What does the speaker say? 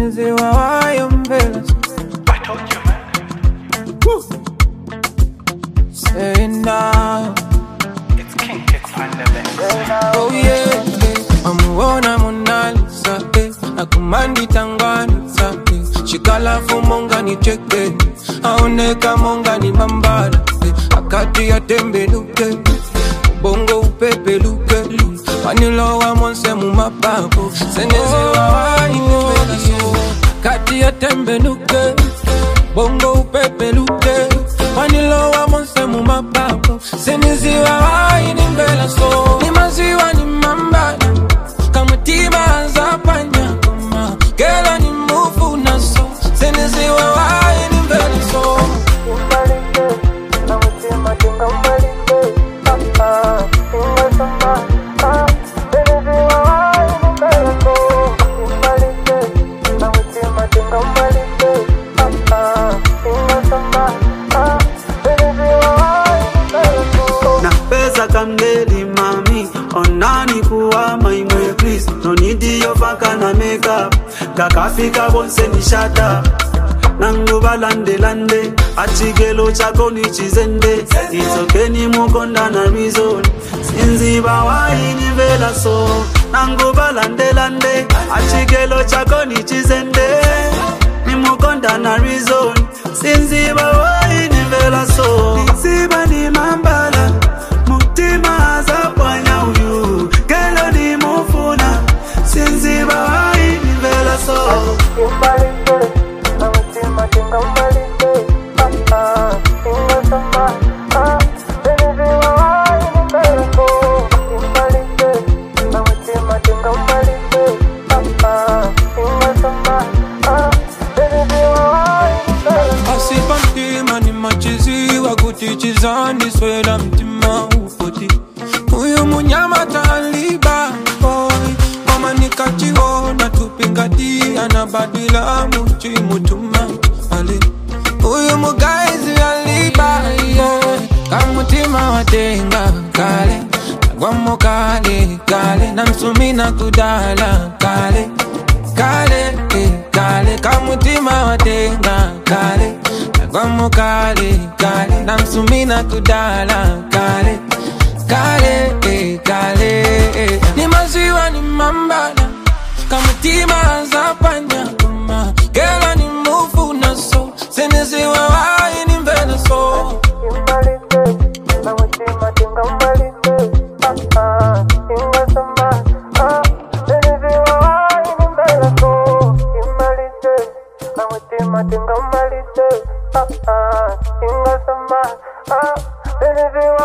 Siniziwa wayo mbela. I told you, man. Woo. Say now. It's King Kicks on the mix. Oh yeah, amuona Mona Lisa, akumandi Tanganyika, shikala fumonga ni cheke, aoneka monga ni mambala, akati ya tembe luke, bongo upepe luke, wanilo wa monse mumapapo, senezewa wayo, akati ya tembe luke, bongo upepe luke, wanilo wa monse mumapapo, senezewa wayo ni mbela so, ni maziwa ni mambala, kama tiba za panya, kama kela ni mufu na so, senezewa wayo ni mbela so. Imbalike, na mutima tinga mbalike, tinga samba, senezewa wayo ni mbela so. Imbalike, na mutima tinga mbalike, tinga samba, senezewa wayo ni mbela so. Na pesa kamdeli mami, onani kuwa maimwe please. No need your faka na makeup, kakafika bonse ni shata. Nanguba lande lande, achigelo chako ni chizende. Izokeni mukonda na reason, sinziba wai ni vela so. Nanguba lande lande, achigelo chako ni chizende. Ni mukonda na reason, sinziba wai ni vela so. Sinziba ni mambala, mutima za panya uyu. Kelo ni mufuna, sinziba wai ni vela so. Imbalike, na mutima tinga mbalike, tinga samba, senezewa wayo ni mbela so. Imbalike, na mutima tinga mbalike, tinga samba, senezewa wayo ni mbela so. Asipa mtima ni machiziwa kutichizani swela mtima ufoti. Uyu munyama taliba boy, mama nikachiona tupingati anabadila muchi mutuma ali. Uyu mugaizi aliba boy, kamutima watenga kale, nagwamo kale kale, namsumina kudala kale kale kale, kamutima watenga kale, nagwamo kale kale, namsumina kudala kale kale kale, ni maziwa ni mambala, kama tima za panya, kama kela ni mufu na so, senezewa wayo ni mbela so. Imbalike, na mutima tinga mbalike, tinga samba, senezewa wayo ni mbela so. Imbalike, na mutima tinga mbalike, tinga samba, senezewa